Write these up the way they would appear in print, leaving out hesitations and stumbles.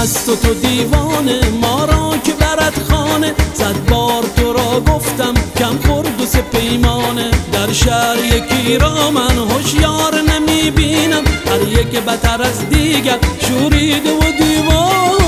مست و تو دیوانه، ما را که برد خانه. 100 بار تو را گفتم کم خورد و 3 پیمانه. در شهر یکی را من هوشیار نمی بینم، هر یک بتر از دیگر شوریده و دیوانه.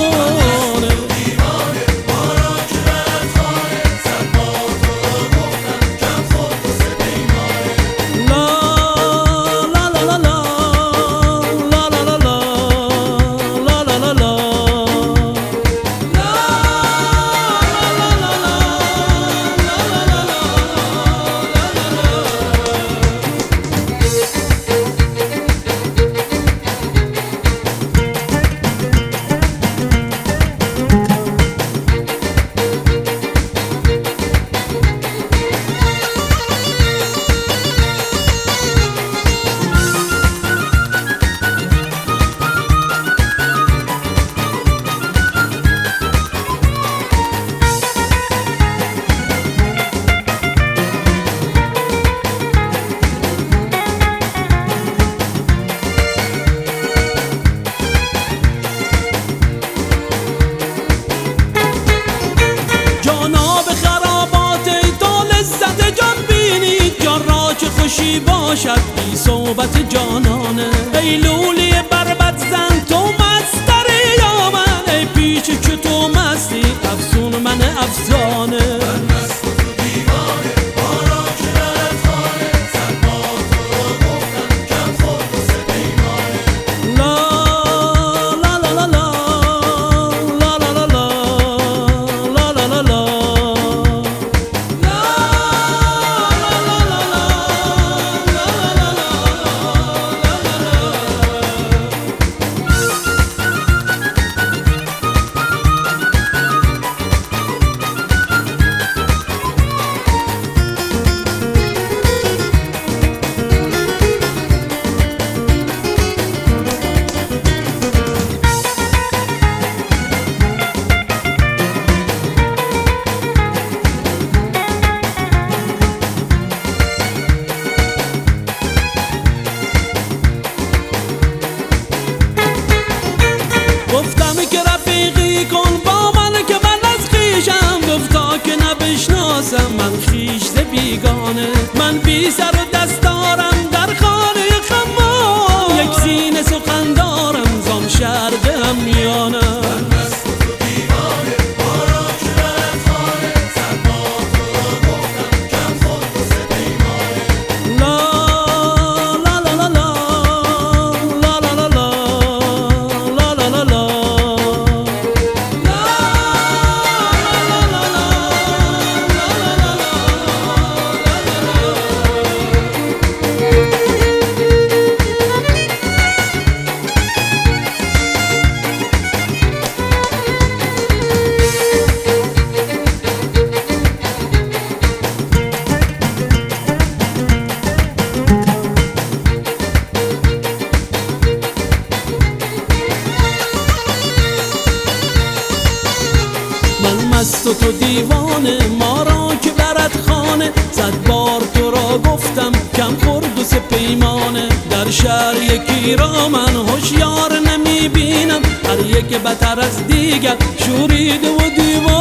خوشی باشد بی صحبت جانانه. ای لولی بربط زن تو مستری یا من، ای پیچ چو تو مستی افسون من افسانه. من مست و تو دیوانه، ما را که برد خانه. 100 بار تو را گفتم کم خورد و 3 پیمانه. لا لا لا لا لا لا لا لا لا لا لا لا. گفتم که رفیقی کن با من که من از خویشم، گفتا که نبشناسم من خویش بیگانه. من بی سر و دست دارم در خانه خمار، یک سینه سخن دارم زان شهر به همیانه. مست و تو دیوانه، ما را که برد خانه. 100 بار تو را گفتم کم خورد و 3 پیمانه. در شهر یکی را من هوشیار نمی بینم، هر یک بتر از دیگر شوریده و دیوانه.